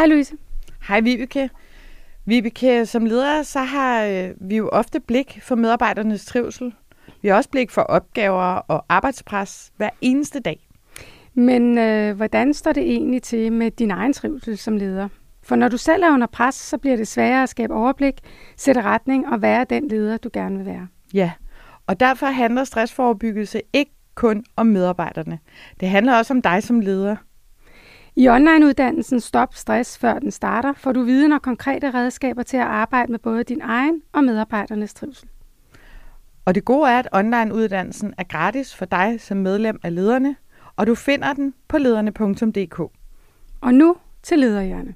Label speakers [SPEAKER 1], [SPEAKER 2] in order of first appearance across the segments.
[SPEAKER 1] Hej Louise.
[SPEAKER 2] Hej Vibeke. Vibeke, som leder, så har vi jo ofte blik for medarbejdernes trivsel. Vi har også blik for opgaver og arbejdspres hver eneste dag.
[SPEAKER 1] Men hvordan står det egentlig til med din egen trivsel som leder? For når du selv er under pres, så bliver det sværere at skabe overblik, sætte retning og være den leder, du gerne vil være.
[SPEAKER 2] Ja, og derfor handler stressforebyggelse ikke kun om medarbejderne. Det handler også om dig som leder.
[SPEAKER 1] I onlineuddannelsen Stop Stress før den starter, får du viden og konkrete redskaber til at arbejde med både din egen og medarbejdernes trivsel.
[SPEAKER 2] Og det gode er, at onlineuddannelsen er gratis for dig som medlem af lederne, og du finder den på lederne.dk.
[SPEAKER 1] Og nu til lederhjerne.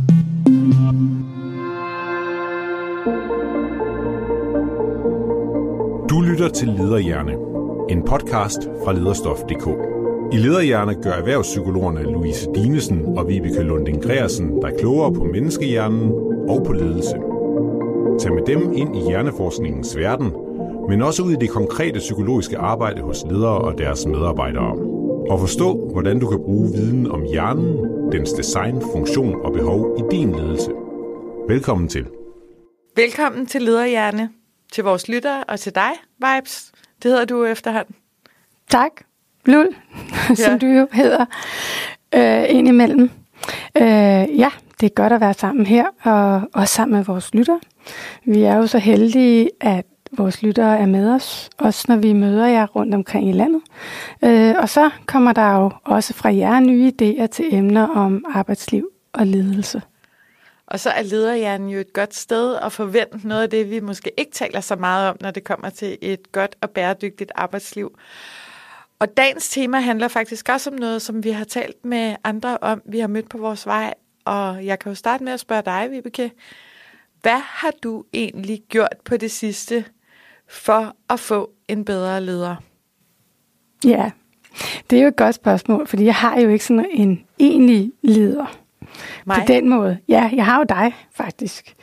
[SPEAKER 3] Du lytter til Lederhjerne, en podcast fra Lederstof.dk. I Lederhjerne gør erhvervspsykologerne Louise Dinesen og Vibeke Lunding Gregersen dig klogere på menneskehjernen og på ledelse. Tag med dem ind i hjerneforskningens verden, men også ud i det konkrete psykologiske arbejde hos ledere og deres medarbejdere. Og forstå, hvordan du kan bruge viden om hjernen, dens design, funktion og behov i din ledelse. Velkommen til.
[SPEAKER 2] Velkommen til Lederhjerne, til vores lyttere og til dig, Vibes. Det hedder du efterhånden.
[SPEAKER 1] Tak, Lul, som du jo hedder indimellem. Ja, det er godt at være sammen her, og også sammen med vores lyttere. Vi er jo så heldige, at vores lyttere er med os, også når vi møder jer rundt omkring i landet. Og så kommer der jo også fra jer nye idéer til emner om arbejdsliv og ledelse.
[SPEAKER 2] Og så er lederhjernen jo et godt sted at forvente noget af det, vi måske ikke taler så meget om, når det kommer til et godt og bæredygtigt arbejdsliv. Og dagens tema handler faktisk også om noget, som vi har talt med andre om, vi har mødt på vores vej. Og jeg kan jo starte med at spørge dig, Vibeke. Hvad har du egentlig gjort på det sidste for at få en bedre leder?
[SPEAKER 1] Ja, det er jo et godt spørgsmål, fordi jeg har jo ikke sådan en egentlig leder. På den måde. Ja, jeg har jo dig, faktisk.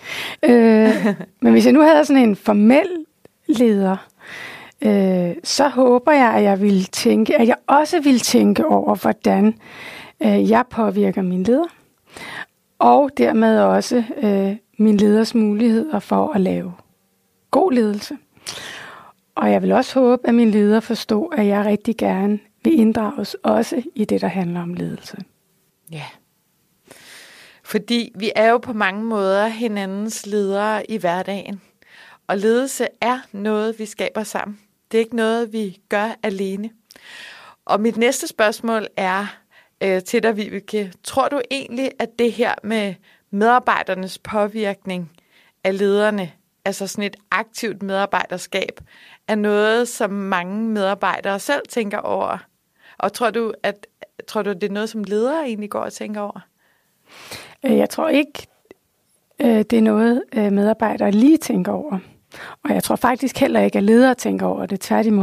[SPEAKER 1] Men hvis jeg nu havde sådan en formel leder, så håber jeg, at jeg også vil tænke over, hvordan jeg påvirker min leder. Og dermed også min leders muligheder for at lave god ledelse. Og jeg vil også håbe, at min leder forstår, at jeg rigtig gerne vil inddrages også i det, der handler om ledelse.
[SPEAKER 2] Ja. Fordi vi er jo på mange måder hinandens ledere i hverdagen. Og ledelse er noget, vi skaber sammen. Det er ikke noget, vi gør alene. Og mit næste spørgsmål er til dig, Vibeke. Tror du egentlig, at det her med medarbejdernes påvirkning af lederne, altså sådan et aktivt medarbejderskab, er noget, som mange medarbejdere selv tænker over? Og tror du, det er noget, som ledere egentlig går og tænker over?
[SPEAKER 1] Jeg tror ikke, det er noget, medarbejdere lige tænker over. Og jeg tror faktisk heller ikke, at ledere tænker over det, tværtimod.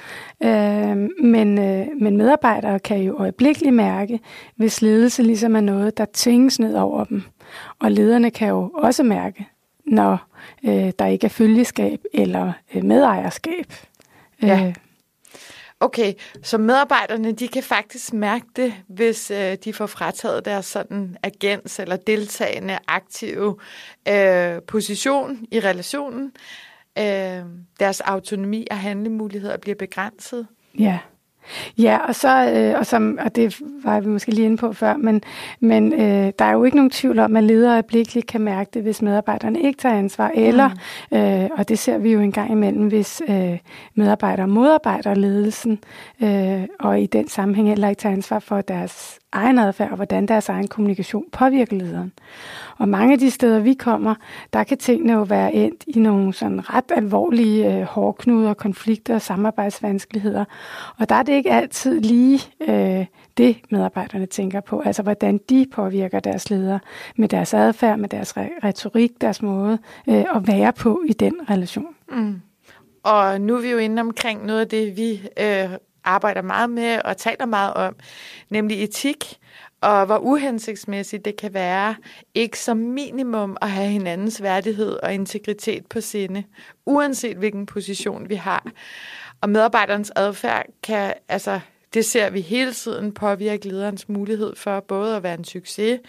[SPEAKER 1] Men medarbejdere kan jo øjeblikkeligt mærke, hvis ledelse ligesom er noget, der tvinges ned over dem. Og lederne kan jo også mærke, når der ikke er følgeskab eller medejerskab.
[SPEAKER 2] Ja. Okay, så medarbejderne, de kan faktisk mærke det, hvis de får frataget deres sådan agens eller deltagende aktive position i relationen. Deres autonomi og handlemuligheder bliver begrænset.
[SPEAKER 1] Ja, og det var vi måske lige inde på før, men der er jo ikke nogen tvivl om, at ledere øjeblikkeligt kan mærke det, hvis medarbejderne ikke tager ansvar, eller, og det ser vi jo en gang imellem, hvis medarbejdere modarbejder ledelsen, og i den sammenhæng heller ikke tager ansvar for deres egen adfærd, og hvordan deres egen kommunikation påvirker lederen. Og mange af de steder, vi kommer, der kan tingene jo være endt i nogle sådan ret alvorlige hårdknuder, konflikter og samarbejdsvanskeligheder. Og der er det ikke altid lige det, medarbejderne tænker på, altså hvordan de påvirker deres ledere med deres adfærd, med deres retorik, deres måde at være på i den relation.
[SPEAKER 2] Mm. Og nu er vi jo inde omkring noget af det, vi arbejder meget med og taler meget om, nemlig etik, og hvor uhensigtsmæssigt det kan være, ikke som minimum at have hinandens værdighed og integritet på sinde, uanset hvilken position vi har. Og medarbejderens adfærd kan, altså, Det ser vi hele tiden påvirke lederens mulighed for både at være en succes,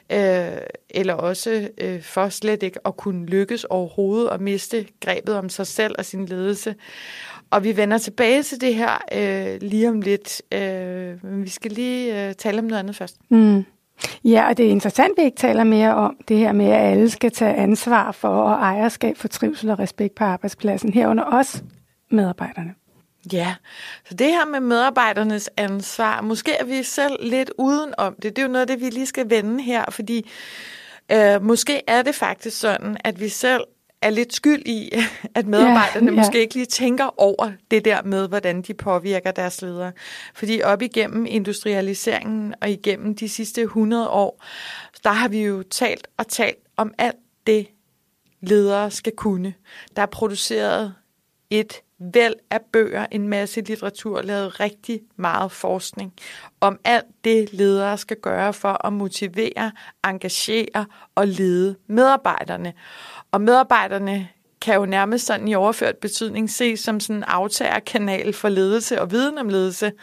[SPEAKER 2] eller også for slet ikke at kunne lykkes overhovedet og miste grebet om sig selv og sin ledelse. Og vi vender tilbage til det her lige om lidt. Men vi skal lige tale om noget andet først.
[SPEAKER 1] Mm. Ja, og det er interessant, at vi ikke taler mere om det her med, at alle skal tage ansvar for og ejerskab for trivsel og respekt på arbejdspladsen, herunder også medarbejderne.
[SPEAKER 2] Ja, så det her med medarbejdernes ansvar, måske er vi selv lidt uden om det. Det er jo noget af det, vi lige skal vende her, fordi måske er det faktisk sådan, at vi selv er lidt skyld i, at medarbejderne måske ikke lige tænker over det der med, hvordan de påvirker deres ledere. Fordi op igennem industrialiseringen og igennem de sidste 100 år, der har vi jo talt om alt det, ledere skal kunne. Der er produceret et væld af bøger, en masse litteratur, lavet rigtig meget forskning om alt det, ledere skal gøre for at motivere, engagere og lede medarbejderne. Og medarbejderne kan jo nærmest sådan i overført betydning ses som sådan en aftagerkanal for ledelse og viden om ledelse.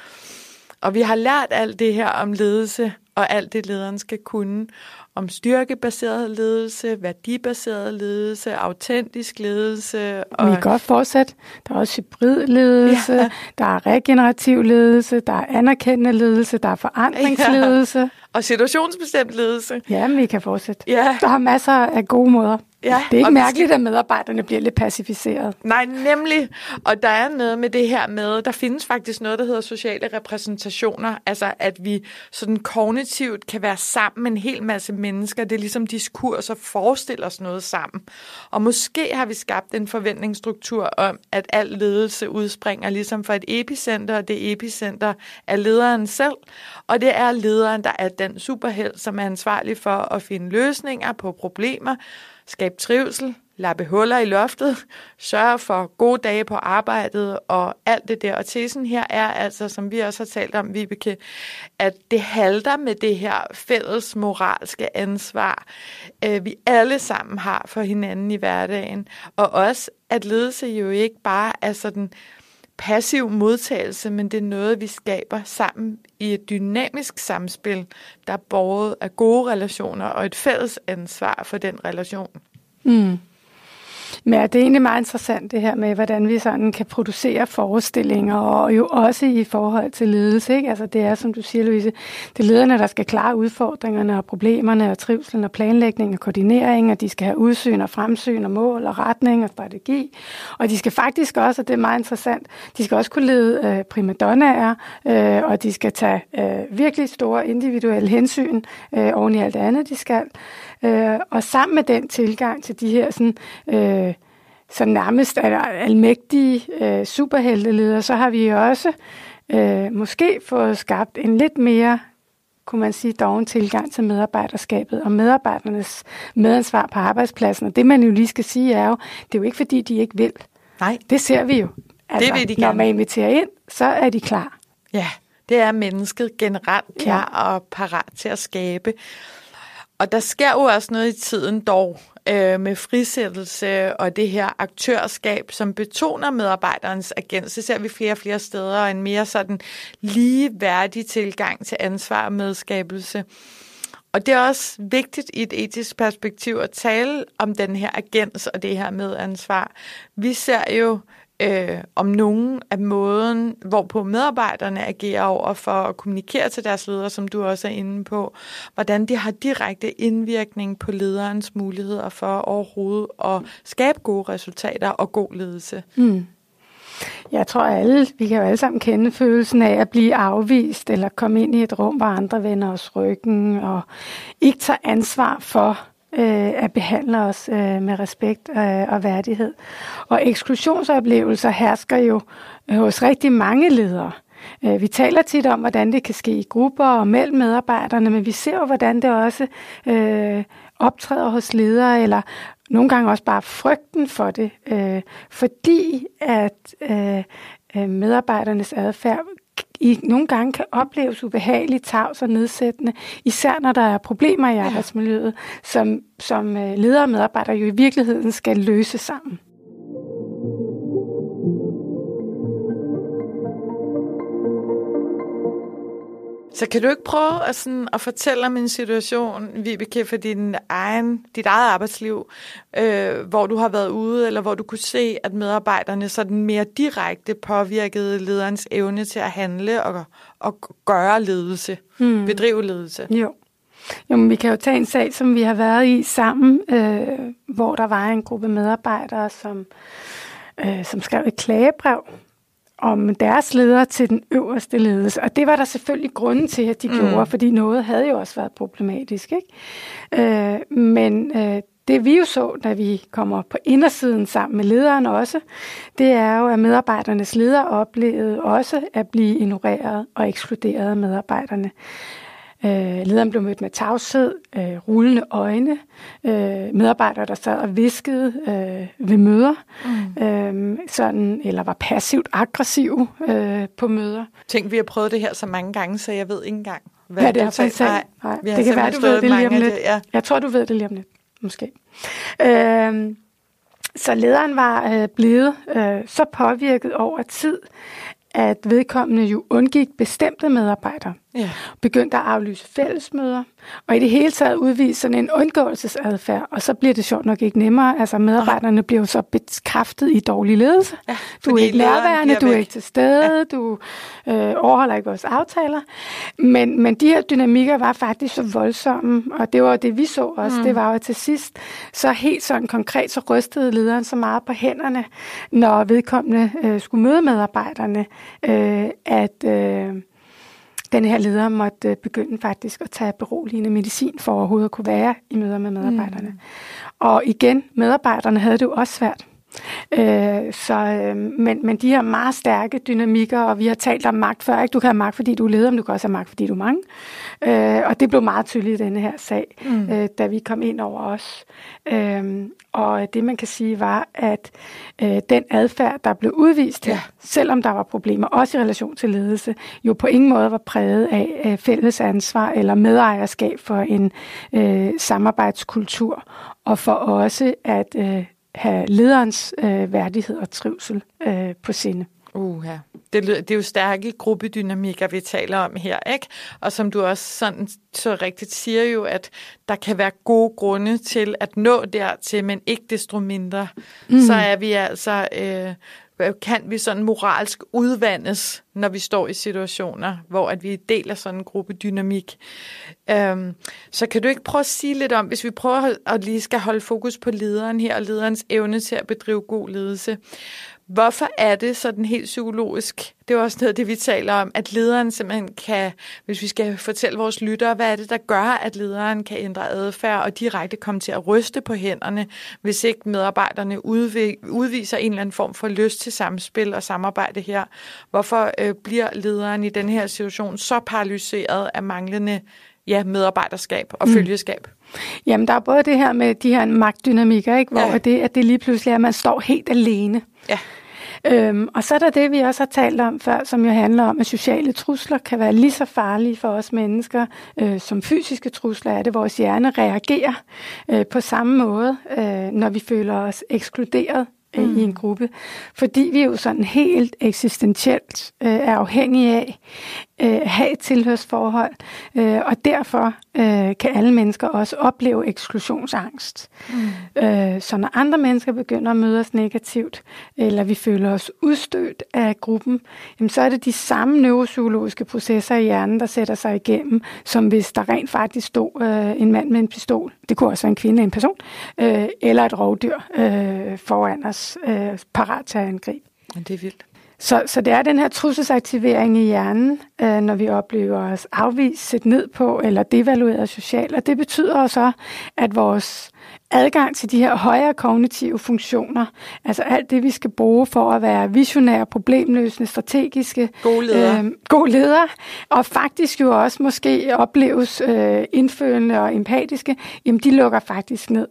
[SPEAKER 2] Og vi har lært alt det her om ledelse og alt det, lederen skal kunne. Om styrkebaseret ledelse, værdibaseret ledelse, autentisk ledelse.
[SPEAKER 1] Vi kan godt fortsætte. Der er også hybridledelse, der er regenerativ ledelse, der er anerkendende ledelse, der er forandringsledelse.
[SPEAKER 2] Ja. Og situationsbestemt ledelse.
[SPEAKER 1] Ja, men vi kan fortsætte.
[SPEAKER 2] Ja.
[SPEAKER 1] Der er masser af gode måder.
[SPEAKER 2] Ja,
[SPEAKER 1] det er ikke mærkeligt, at medarbejderne bliver lidt pacificeret.
[SPEAKER 2] Nej, nemlig. Og der er noget med det her med, der findes faktisk noget, der hedder sociale repræsentationer. Altså, at vi sådan kognitivt kan være sammen med en hel masse mennesker. Det er ligesom diskurs og forestiller os noget sammen. Og måske har vi skabt en forventningsstruktur om, at al ledelse udspringer ligesom fra et epicenter, og det epicenter er lederen selv. Og det er lederen, der er den superhelt, som er ansvarlig for at finde løsninger på problemer, skabe trivsel, lappe huller i loftet, sørge for gode dage på arbejdet og alt det der. Og tesen her er altså, som vi også har talt om, Vibeke, at det halter med det her fælles moralske ansvar, vi alle sammen har for hinanden i hverdagen. Og også, at ledelse jo ikke bare er sådan passiv modtagelse, men det er noget, vi skaber sammen i et dynamisk samspil, der er båret af gode relationer og et fælles ansvar for den relation.
[SPEAKER 1] Mm. Men det er egentlig meget interessant det her med, hvordan vi sådan kan producere forestillinger, og jo også i forhold til ledelse, ikke? Altså det er, som du siger, Louise, det er lederne, der skal klare udfordringerne og problemerne og trivselen og planlægning og koordinering, og de skal have udsyn og fremsyn og mål og retning og strategi. Og de skal faktisk også, og det er meget interessant, de skal også kunne lede primadonnaer, og de skal tage virkelig store individuelle hensyn oven i alt det andet, de skal. Og sammen med den tilgang til de her så nærmest almægtige superhelteledere, så har vi også måske fået skabt en lidt mere, kunne man sige, doven tilgang til medarbejderskabet og medarbejdernes medansvar på arbejdspladsen. Og det man jo lige skal sige er jo, det er jo ikke fordi, de ikke vil.
[SPEAKER 2] Nej.
[SPEAKER 1] Det ser vi jo. Altså,
[SPEAKER 2] det vil de
[SPEAKER 1] når
[SPEAKER 2] gerne.
[SPEAKER 1] man inviterer ind, så er de klar.
[SPEAKER 2] Ja, det er mennesket generelt klar og parat til at skabe. Og der sker jo også noget i tiden dog med frisættelse og det her aktørskab, som betoner medarbejderens agens. Det ser vi flere og flere steder, og en mere sådan ligeværdig tilgang til ansvar og medskabelse. Og det er også vigtigt i et etisk perspektiv at tale om den her agens og det her medansvar. Vi ser jo om nogen af måden, hvorpå medarbejderne agerer over for at kommunikere til deres ledere, som du også er inde på, hvordan de har direkte indvirkning på lederens muligheder for overhovedet at skabe gode resultater og god ledelse.
[SPEAKER 1] Mm. Jeg tror vi kan jo alle sammen kende følelsen af at blive afvist eller komme ind i et rum, hvor andre vender os ryggen og ikke tager ansvar for at behandle os med respekt og værdighed. Og eksklusionsoplevelser hersker jo hos rigtig mange ledere. Vi taler tit om, hvordan det kan ske i grupper og mellem medarbejderne, men vi ser jo, hvordan det også optræder hos ledere, eller nogle gange også bare frygten for det, fordi at medarbejdernes adfærd nogle gange kan opleves ubehageligt, tavs og nedsættende, især når der er problemer i arbejdsmiljøet, som ledere og medarbejdere jo i virkeligheden skal løse sammen.
[SPEAKER 2] Så kan du ikke prøve at fortælle om en situation, Vibeke, for dit eget arbejdsliv, hvor du har været ude, eller hvor du kunne se, at medarbejderne sådan mere direkte påvirkede lederens evne til at handle og gøre ledelse, bedrive ledelse?
[SPEAKER 1] Jo, men vi kan jo tage en sag, som vi har været i sammen, hvor der var en gruppe medarbejdere, som skrev et klagebrev om deres ledere til den øverste ledelse. Og det var der selvfølgelig grunden til, at de gjorde, fordi noget havde jo også været problematisk, ikke? Men det vi jo så, da vi kommer på indersiden sammen med lederen også, det er jo, at medarbejdernes ledere oplevede også at blive ignoreret og ekskluderet af medarbejderne. Lederen blev mødt med tavshed, rullende øjne, medarbejdere, der sad og viskede ved møder, eller var passivt aggressive på møder.
[SPEAKER 2] Tænk, vi har prøvet det her så mange gange, så jeg ved ikke engang,
[SPEAKER 1] hvad det er for en sag. Nej, det kan være, du ved det lige om lidt. Ja. Jeg tror, du ved det lige om lidt, måske. Så lederen var blevet så påvirket over tid, at vedkommende jo undgik bestemte medarbejdere, begyndte at aflyse fællesmøder, og i det hele taget udvise sådan en undgåelsesadfærd, og så bliver det sjovt nok ikke nemmere. Altså medarbejderne bliver jo så bekræftet i dårlig ledelse. Ja, du er ikke nærværende, du er ikke til stede, du overholder ikke vores aftaler. Men de her dynamikker var faktisk så voldsomme, og det var det, vi så også. Det var jo til sidst, så helt sådan konkret, så rystede lederen så meget på hænderne, når vedkommende skulle møde medarbejderne, at den her leder måtte begynde faktisk at tage beroligende medicin for overhovedet at kunne være i møder med medarbejderne. Og igen, medarbejderne havde det jo også svært. Men de her meget stærke dynamikker, og vi har talt om magt før, ikke? Du kan have magt, fordi du er leder, men du kan også have magt, fordi du er mange. Og det blev meget tydeligt i denne her sag, da vi kom ind over os. Og det man kan sige var, at den adfærd, der blev udvist her, selvom der var problemer, også i relation til ledelse, jo på ingen måde var præget af fælles ansvar eller medejerskab for en samarbejdskultur, og for også at have lederens værdighed og trivsel på sinde.
[SPEAKER 2] Ja. Det er jo stærke gruppedynamikker, vi taler om her, ikke? Og som du også sådan så rigtigt siger jo, at der kan være gode grunde til at nå dertil, men ikke desto mindre. Så er vi altså, kan vi sådan moralsk udvandes, når vi står i situationer, hvor at vi deler sådan en gruppedynamik. Så kan du ikke prøve at sige lidt om, hvis vi prøver at lige skal holde fokus på lederen her, og lederens evne til at bedrive god ledelse. Hvorfor er det sådan helt psykologisk? Det er også noget af det, vi taler om, at lederen simpelthen kan, hvis vi skal fortælle vores lyttere, hvad er det, der gør, at lederen kan ændre adfærd og direkte komme til at ryste på hænderne, hvis ikke medarbejderne udviser en eller anden form for lyst til samspil og samarbejde her. Hvorfor bliver lederen i den her situation så paralyseret af manglende medarbejderskab og følgeskab?
[SPEAKER 1] Jamen, der er både det her med de her magtdynamikker, ikke? Hvor det lige pludselig er, at man står helt alene. Ja. Og så er der det, vi også har talt om før, som jo handler om, at sociale trusler kan være lige så farlige for os mennesker, som fysiske trusler er det. Vores hjerne reagerer på samme måde, når vi føler os ekskluderet i en gruppe, fordi vi jo sådan helt eksistentielt er afhængige af at have et tilhørsforhold, og derfor kan alle mennesker også opleve eksklusionsangst. Så når andre mennesker begynder at møde os negativt, eller vi føler os udstødt af gruppen, jamen, så er det de samme neuropsykologiske processer i hjernen, der sætter sig igennem, som hvis der rent faktisk stod en mand med en pistol, det kunne også være en kvinde, en person, eller et rovdyr foran os, parat til at angribe.
[SPEAKER 2] Det er vildt.
[SPEAKER 1] Så det er den her trusselsaktivering i hjernen, når vi oplever os afvist, set ned på eller devalueret socialt. Og det betyder så, at vores adgang til de her højere kognitive funktioner, altså alt det, vi skal bruge for at være visionære, problemløsende, strategiske, gode ledere, og faktisk jo også måske opleves indfølende og empatiske, jamen de lukker faktisk ned.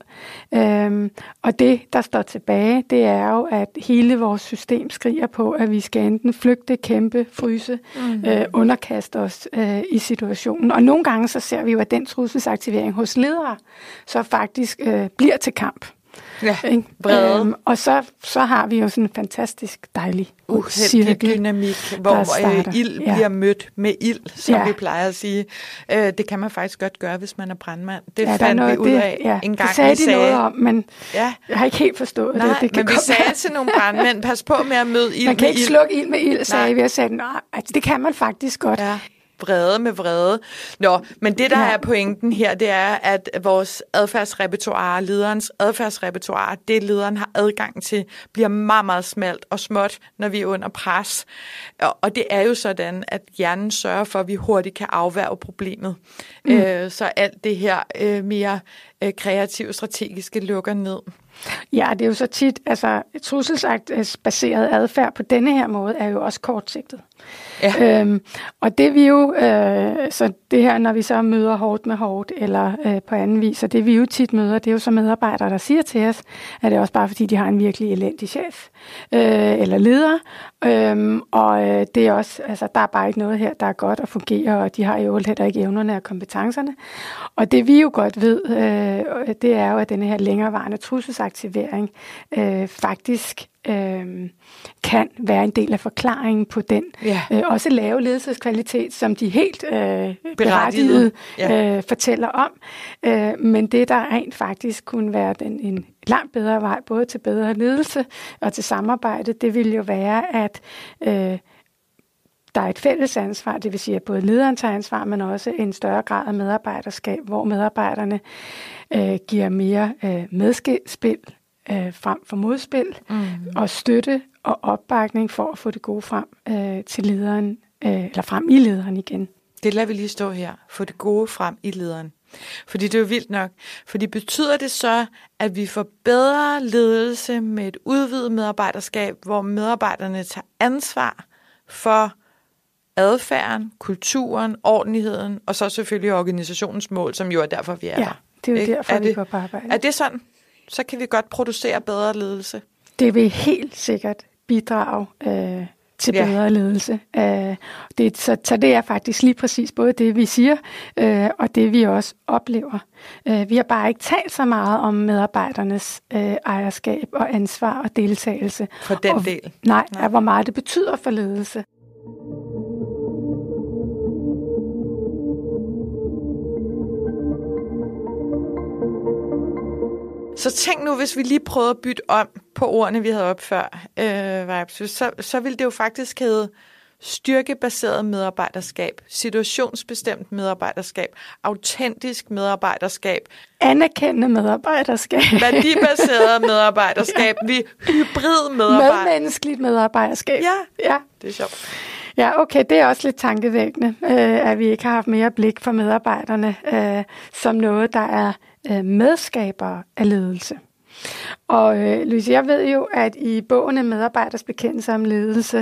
[SPEAKER 1] Og det, der står tilbage, det er jo, at hele vores system skriger på, at vi skal enten flygte, kæmpe, fryse, underkaste os i situationen. Og nogle gange så ser vi jo, at den trusselsaktivering hos ledere så faktisk bliver til kamp.
[SPEAKER 2] Ja, vrede.
[SPEAKER 1] Og så har vi jo sådan en fantastisk dejlig cirkel,
[SPEAKER 2] dynamik, hvor ild bliver mødt med ild, som vi plejer at sige. Det kan man faktisk godt gøre, hvis man er brandmand. Det fandt vi ud af en gang.
[SPEAKER 1] Det sagde de noget om, men jeg har ikke helt forstået det.
[SPEAKER 2] Nej, men vi sagde til nogle brandmænd, pas på med at møde ild med ild.
[SPEAKER 1] Man kan ikke slukke ild med ild, sagde vi, og sagde, det kan man faktisk godt.
[SPEAKER 2] Ja. Vrede med vrede. Nå, men det, der er pointen her, det er, at vores adfærdsrepertoire, lederens adfærdsrepertoire, det lederen har adgang til, bliver meget, meget smalt og småt, når vi er under pres. Og det er jo sådan, at hjernen sørger for, at vi hurtigt kan afværge problemet. Så alt det her mere kreative, strategiske lukker ned.
[SPEAKER 1] Ja, det er jo så tit, altså trusselsbaseret adfærd på denne her måde er jo også kortsigtet. Ja. Og det vi jo, så det her, når vi så møder hårdt med hårdt, eller på anden vis, så det vi jo tit møder, det er jo så medarbejdere, der siger til os, at det er også bare fordi, de har en virkelig elendig chef, eller leder, og det er også, altså der er bare ikke noget her, der er godt at fungere, og de har jo heller ikke evnerne og kompetencerne. Og det vi jo godt ved, det er jo, at denne her længerevarende trusselsaktivering faktisk kan være en del af forklaringen på den også lave ledelseskvalitet, som de helt berettiget fortæller om. Men det, der rent faktisk kunne være en langt bedre vej, både til bedre ledelse og til samarbejde, det vil jo være, at der er et fælles ansvar, det vil sige, at både lederen tager ansvar, men også en større grad af medarbejderskab, hvor medarbejderne giver mere medspil frem for modspil, og støtte og opbakning for at få det gode frem til lederen, eller frem i lederen igen.
[SPEAKER 2] Det lader vi lige stå her. Få det gode frem i lederen. Fordi det er jo vildt nok. Fordi betyder det så, at vi får bedre ledelse med et udvidet medarbejderskab, hvor medarbejderne tager ansvar for adfærden, kulturen, ordentligheden, og så selvfølgelig organisationens mål, som jo er derfor, vi er der.
[SPEAKER 1] Ja, det er jo derfor, vi går på arbejde.
[SPEAKER 2] Er det sådan? Så kan vi godt producere bedre ledelse.
[SPEAKER 1] Det vil helt sikkert bidrage til bedre ledelse. Så det er faktisk lige præcis både det, vi siger, og det, vi også oplever. Vi har bare ikke talt så meget om medarbejdernes ejerskab og ansvar og deltagelse.
[SPEAKER 2] For den del?
[SPEAKER 1] Nej, hvor meget det betyder for ledelse.
[SPEAKER 2] Så tænk nu, hvis vi lige prøvede at bytte om på ordene, vi havde op før, så ville det jo faktisk hedde styrkebaseret medarbejderskab, situationsbestemt medarbejderskab, autentisk medarbejderskab,
[SPEAKER 1] anerkendende medarbejderskab,
[SPEAKER 2] værdibaseret medarbejderskab, hybrid medarbejderskab.
[SPEAKER 1] Medmenneskeligt medarbejderskab.
[SPEAKER 2] Ja, det er sjovt.
[SPEAKER 1] Ja, okay, det er også lidt tankevækkende, at vi ikke har haft mere blik for medarbejderne som noget, der er medskabere af ledelse. Og Louise, jeg ved jo, at i bogen Medarbejders bekendelse om ledelse,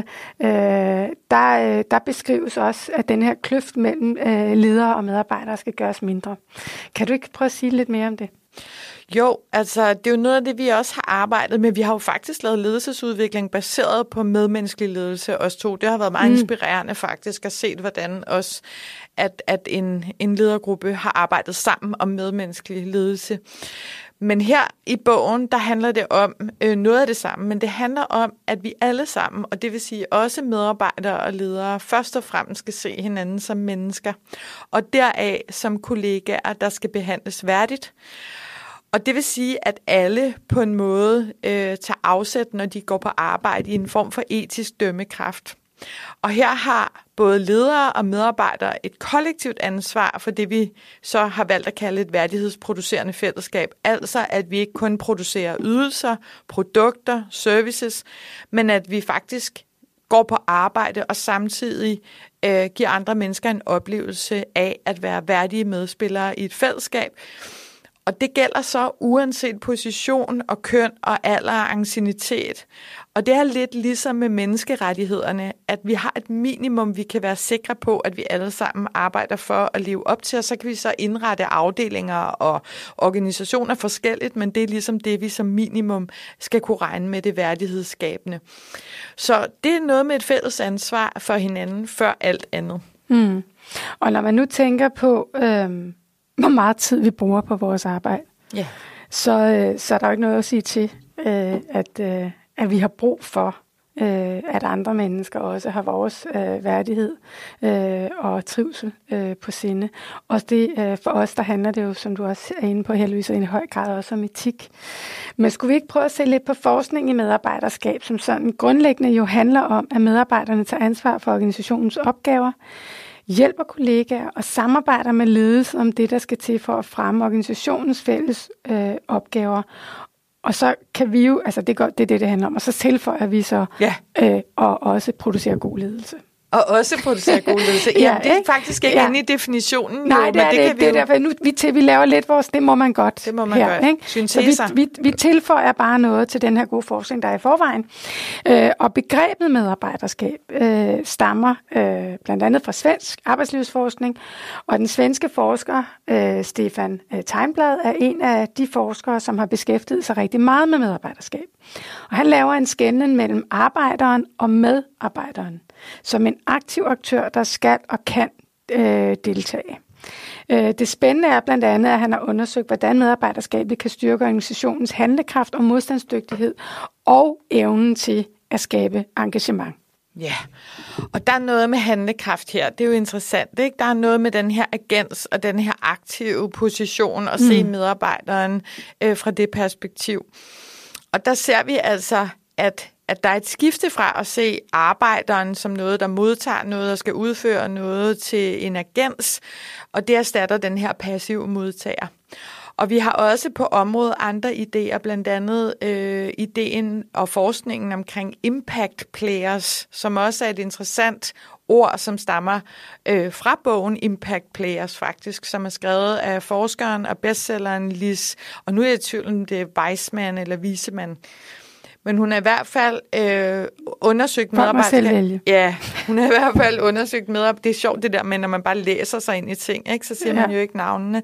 [SPEAKER 1] der beskrives også, at den her kløft mellem ledere og medarbejdere skal gøres mindre. Kan du ikke prøve at sige lidt mere om det?
[SPEAKER 2] Jo, altså det er jo noget af det, vi også har arbejdet med. Vi har jo faktisk lavet ledelsesudvikling baseret på medmenneskelig ledelse, os to. Det har været meget inspirerende faktisk at se, hvordan også, at en ledergruppe har arbejdet sammen om medmenneskelig ledelse. Men her i bogen, der handler det om noget af det samme, men det handler om, at vi alle sammen, og det vil sige også medarbejdere og ledere, først og fremmest skal se hinanden som mennesker, og deraf som kollegaer, der skal behandles værdigt. Og det vil sige, at alle på en måde tager afsæt, når de går på arbejde i en form for etisk dømmekraft. Og her har både ledere og medarbejdere et kollektivt ansvar for det, vi så har valgt at kalde et værdighedsproducerende fællesskab. Altså, at vi ikke kun producerer ydelser, produkter, services, men at vi faktisk går på arbejde og samtidig giver andre mennesker en oplevelse af at være værdige medspillere i et fællesskab. Og det gælder så uanset position og køn og alder og anciennitet. Og det er lidt ligesom med menneskerettighederne, at vi har et minimum, vi kan være sikre på, at vi alle sammen arbejder for at leve op til, og så kan vi så indrette afdelinger og organisationer forskelligt, men det er ligesom det, vi som minimum skal kunne regne med det værdighedsskabende. Så det er noget med et fælles ansvar for hinanden før alt andet.
[SPEAKER 1] Og når man nu tænker på, hvor meget tid vi bruger på vores arbejde, så er der jo ikke noget at sige til, at vi har brug for, at andre mennesker også har vores værdighed og trivsel på sinde. Og det, for os, der handler det jo, som du også er inde på her, Louise, i høj grad også om etik. Men skulle vi ikke prøve at se lidt på forskning i medarbejderskab, som sådan grundlæggende jo handler om, at medarbejderne tager ansvar for organisationens opgaver, hjælper kollegaer og samarbejder med ledelse om det, der skal til for at fremme organisationens fælles opgaver. Og så kan vi jo, altså det er det handler om, og så tilføjer vi så og også producere god ledelse.
[SPEAKER 2] Og også producere god ledelse. Ja, det er faktisk ikke inde i definitionen.
[SPEAKER 1] Nej, det er det ikke. Det er derfor, vi laver lidt vores, det må man godt.
[SPEAKER 2] Det må man godt.
[SPEAKER 1] Ikke? Så vi tilføjer bare noget til den her gode forskning, der er i forvejen. Og begrebet medarbejderskab stammer blandt andet fra svensk arbejdslivsforskning, og den svenske forsker, Stefan Teinblad, er en af de forskere, som har beskæftiget sig rigtig meget med medarbejderskab. Og han laver en skelnen mellem arbejderen og medarbejderen, som en aktiv aktør, der skal og kan deltage. Det spændende er blandt andet, at han har undersøgt, hvordan medarbejderskabet kan styrke organisationens handlekraft og modstandsdygtighed og evnen til at skabe engagement.
[SPEAKER 2] Ja, og der er noget med handlekraft her. Det er jo interessant, ikke? Der er noget med den her agens og den her aktive position og se medarbejderen fra det perspektiv. Og der ser vi altså, at der er et skifte fra at se arbejderen som noget, der modtager noget og skal udføre noget til en agens, og det erstatter den her passive modtager. Og vi har også på området andre idéer, blandt andet ideen og forskningen omkring impact players, som også er et interessant ord, som stammer fra bogen Impact Players faktisk, som er skrevet af forskeren og bestselleren Liz, og nu er jeg i tvivl om det er Weissman eller Wiesemann. Men hun er i hvert fald undersøgt medarbejderskab. Ja, hun er i hvert fald undersøgt medarbejderskab. Det er sjovt det der med, når man bare læser sig ind i ting, ikke? Så siger man jo ikke navnene.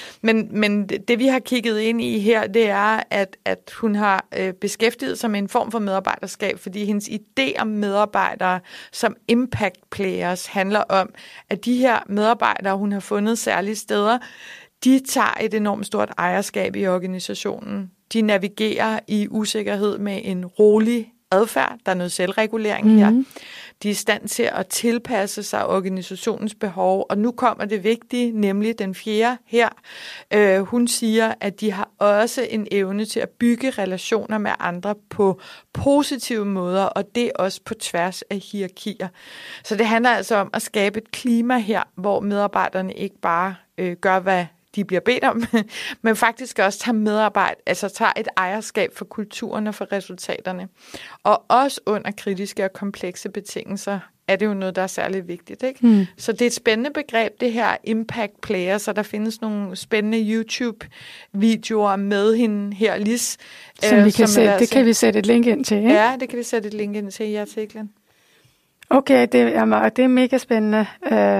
[SPEAKER 2] Men det vi har kigget ind i her, det er, at hun har beskæftiget sig med en form for medarbejderskab, fordi hendes idé om medarbejdere som impact players handler om, at de her medarbejdere, hun har fundet særlige steder, de tager et enormt stort ejerskab i organisationen. De navigerer i usikkerhed med en rolig adfærd. Der er noget selvregulering her. De er i stand til at tilpasse sig organisationens behov. Og nu kommer det vigtige, nemlig den fjerde her. Hun siger, at de har også en evne til at bygge relationer med andre på positive måder, og det også på tværs af hierarkier. Så det handler altså om at skabe et klima her, hvor medarbejderne ikke bare gør, hvad de bliver bedt om, men faktisk også tager et ejerskab for kulturen og for resultaterne. Og også under kritiske og komplekse betingelser er det jo noget, der er særlig vigtigt, ikke? Så det er et spændende begreb, det her impact player, så der findes nogle spændende YouTube-videoer med hende her, Liz.
[SPEAKER 1] Som vi kan sætte, det kan vi sætte et link ind til, ikke?
[SPEAKER 2] Ja, det kan vi sætte et link ind til i artiklen.
[SPEAKER 1] Okay, det er mega spændende.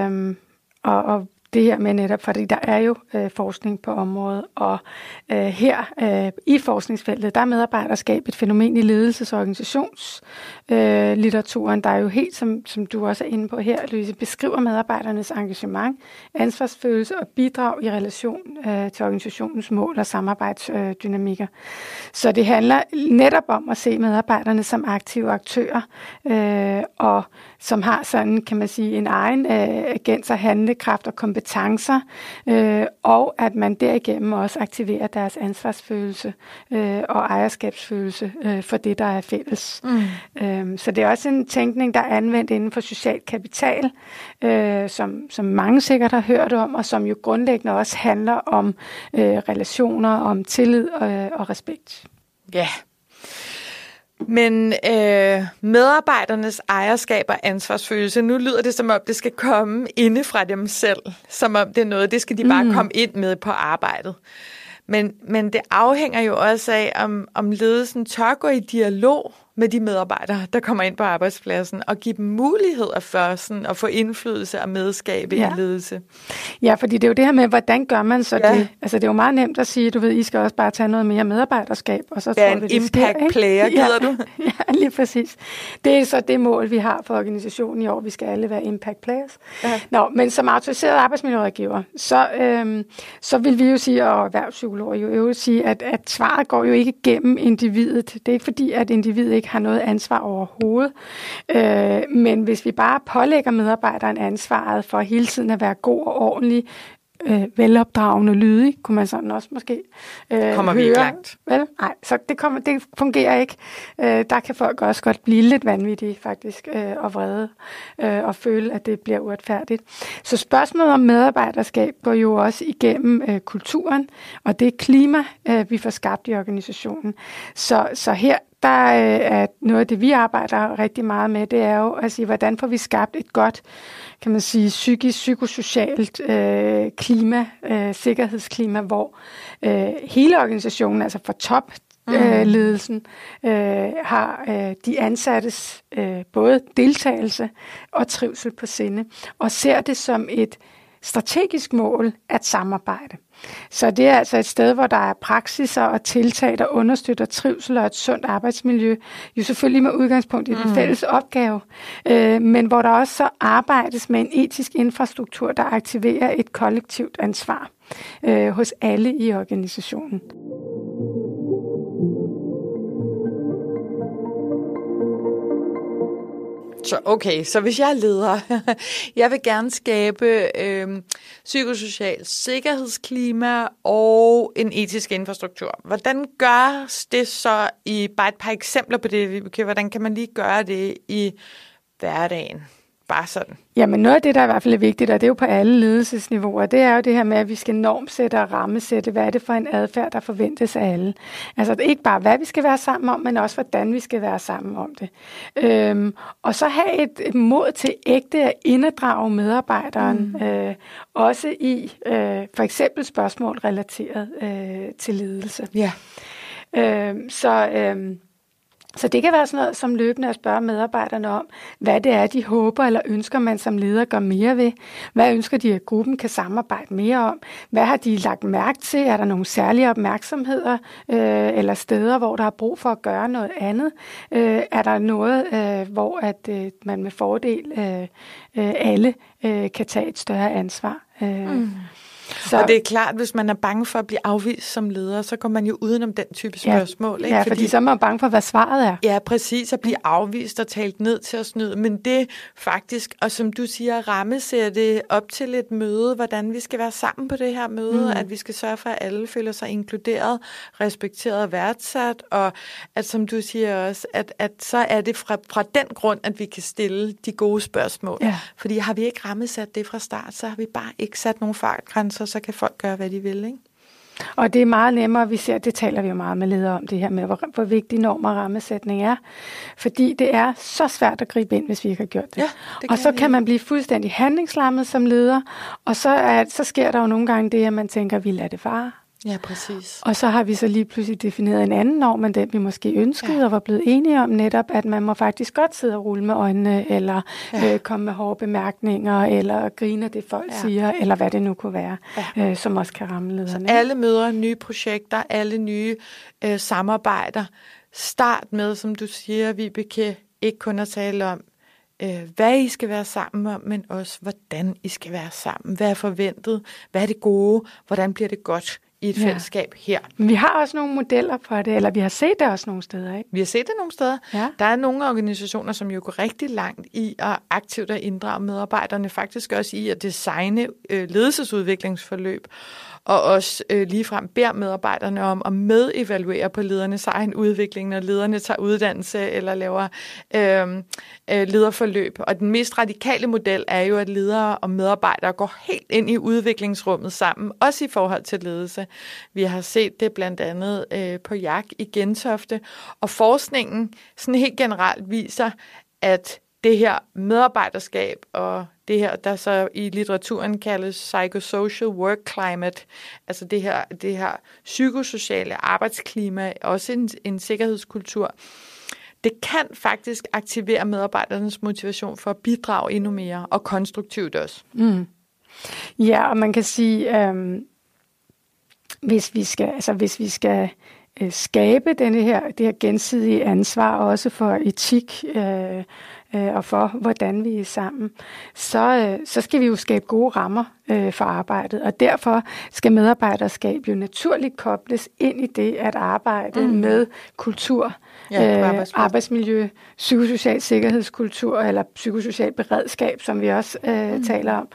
[SPEAKER 1] Og det her med netop, fordi der er jo forskning på området, og her i forskningsfeltet, der er medarbejderskab et fænomen i ledelses- og organisationslitteraturen, der er jo helt, som du også er inde på her, Louise, beskriver medarbejdernes engagement, ansvarsfølelse og bidrag i relation til organisationens mål og samarbejdsdynamikker. Så det handler netop om at se medarbejderne som aktive aktører, og som har sådan, kan man sige, en egen agens og handlekraft og kompetencer, og at man derigennem også aktiverer deres ansvarsfølelse og ejerskabsfølelse for det, der er fælles. Så det er også en tænkning, der er anvendt inden for social kapital, som mange sikkert har hørt om, og som jo grundlæggende også handler om relationer, om tillid og respekt.
[SPEAKER 2] Ja. Men medarbejdernes ejerskab og ansvarsfølelse, nu lyder det som om, det skal komme inde fra dem selv. Som om det er noget, det skal de bare komme ind med på arbejdet. Men det afhænger jo også af, om ledelsen tør gå i dialog med de medarbejdere, der kommer ind på arbejdspladsen, og give dem muligheder for sådan at få indflydelse og medskab i ledelse.
[SPEAKER 1] Ja, fordi det er jo det her med, hvordan gør man så det? Altså, det er jo meget nemt at sige, du ved, I skal også bare tage noget mere medarbejderskab, og så tror vi, det
[SPEAKER 2] impact
[SPEAKER 1] sker,
[SPEAKER 2] player, gider du?
[SPEAKER 1] Ja, lige præcis. Det er så det mål, vi har for organisationen i år. Vi skal alle være impact players. Ja. Nå, men som autoriseret arbejdsmiljørådgiver, så vil vi jo sige, og erhvervspsykologer jo sige, at svaret går jo ikke gennem individet. Det er ikke fordi, at individet ikke har noget ansvar overhovedet. Men hvis vi bare pålægger medarbejderen ansvaret for hele tiden at være god og ordentlig, velopdragende, lydig, kunne man sådan også måske
[SPEAKER 2] kommer vi ikke langt?
[SPEAKER 1] Vel? Nej, så det fungerer ikke. Der kan folk også godt blive lidt vanvittige faktisk, og vrede, og føle, at det bliver uretfærdigt. Så spørgsmålet om medarbejderskab går jo også igennem kulturen, og det klima, vi får skabt i organisationen. Så her der er noget af det, vi arbejder rigtig meget med, det er jo at sige, hvordan får vi skabt et godt, kan man sige, psykosocialt klima, sikkerhedsklima, hvor hele organisationen, altså fra topledelsen, har de ansattes både deltagelse og trivsel på sinde, og ser det som et strategisk mål at samarbejde. Så det er altså et sted, hvor der er praksiser og tiltag, der understøtter trivsel og et sundt arbejdsmiljø, jo selvfølgelig med udgangspunkt i den fælles opgave, men hvor der også så arbejdes med en etisk infrastruktur, der aktiverer et kollektivt ansvar hos alle i organisationen.
[SPEAKER 2] Så hvis jeg er leder, jeg vil gerne skabe psykosocial sikkerhedsklima og en etisk infrastruktur. Hvordan gørs det så i bare et par eksempler på det, Vibeke? Hvordan kan man lige gøre det i hverdagen? Bare sådan.
[SPEAKER 1] Jamen noget af det, der er i hvert fald er vigtigt, og det er jo på alle ledelsesniveauer, det er jo det her med, at vi skal normsætte og rammesætte, hvad er det for en adfærd, der forventes af alle. Altså ikke bare, hvad vi skal være sammen om, men også, hvordan vi skal være sammen om det. Og så have et mod til ægte at inddrage medarbejderen, også i for eksempel spørgsmål relateret til ledelse.
[SPEAKER 2] Ja.
[SPEAKER 1] Så det kan være sådan noget som løbende at spørge medarbejderne om, hvad det er, de håber eller ønsker, man som leder gør mere ved. Hvad ønsker de, at gruppen kan samarbejde mere om? Hvad har de lagt mærke til? Er der nogle særlige opmærksomheder eller steder, hvor der er brug for at gøre noget andet? Er der noget, hvor at man med fordel alle kan tage et større ansvar?
[SPEAKER 2] Så. Og det er klart, hvis man er bange for at blive afvist som leder, så går man jo udenom den type spørgsmål.
[SPEAKER 1] Ikke? Ja, fordi så er man bange for, hvad svaret er.
[SPEAKER 2] Ja, præcis, at blive afvist og talt ned til at snyde. Men det faktisk, og som du siger, rammesætte op til et møde, hvordan vi skal være sammen på det her møde, at vi skal sørge for, at alle føler sig inkluderet, respekteret og værdsat, og at som du siger også, at så er det fra den grund, at vi kan stille de gode spørgsmål. Ja. Fordi har vi ikke rammesat det fra start, så har vi bare ikke sat nogle fartgrænser, så kan folk gøre, hvad de vil, ikke?
[SPEAKER 1] Og det er meget nemmere, vi ser, det taler vi jo meget med ledere om, det her med, hvor vigtig norm og rammesætning er. Fordi det er så svært at gribe ind, hvis vi ikke har gjort det.
[SPEAKER 2] Ja, det
[SPEAKER 1] og så kan man blive fuldstændig handlingslammet som leder, og så sker der jo nogle gange det, at man tænker, vi lader det fare.
[SPEAKER 2] Ja, præcis.
[SPEAKER 1] Og så har vi så lige pludselig defineret en anden norm, end den vi måske ønskede, og var blevet enige om netop, at man må faktisk godt sidde og rulle med øjnene, eller komme med hårde bemærkninger, eller grine af det folk siger, eller hvad det nu kunne være, som også kan ramme lederne.
[SPEAKER 2] Så alle møder, nye projekter, alle nye samarbejder. Start med, som du siger, Vibeke, ikke kun at tale om, hvad I skal være sammen om, men også, hvordan I skal være sammen. Hvad er forventet? Hvad er det gode? Hvordan bliver det godt i et fællesskab her?
[SPEAKER 1] Vi har også nogle modeller på det, eller vi har set det også nogle steder, ikke?
[SPEAKER 2] Vi har set det nogle steder. Ja. Der er nogle organisationer, som jo går rigtig langt i at aktivt at inddrage medarbejderne, faktisk også i at designe ledelsesudviklingsforløb, og også ligefrem beder medarbejderne om at medevaluere på ledernes egen udvikling, når lederne tager uddannelse eller laver lederforløb. Og den mest radikale model er jo, at ledere og medarbejdere går helt ind i udviklingsrummet sammen, også i forhold til ledelse. Vi har set det blandt andet på JAK i Gentofte, og forskningen sådan helt generelt viser, at det her medarbejderskab og det her, der så i litteraturen kaldes psychosocial work climate, altså det her psykosociale arbejdsklima, også en sikkerhedskultur, Det kan faktisk aktivere medarbejdernes motivation for at bidrage endnu mere, og konstruktivt også.
[SPEAKER 1] Ja, og man kan sige, hvis vi skal skabe det her gensidige ansvar også for etik og for, hvordan vi er sammen, så skal vi jo skabe gode rammer for arbejdet. Og derfor skal medarbejderskab jo naturligt kobles ind i det at arbejde med kultur, arbejdsmiljø, psykosocial sikkerhedskultur eller psykosocial beredskab, som vi også taler om.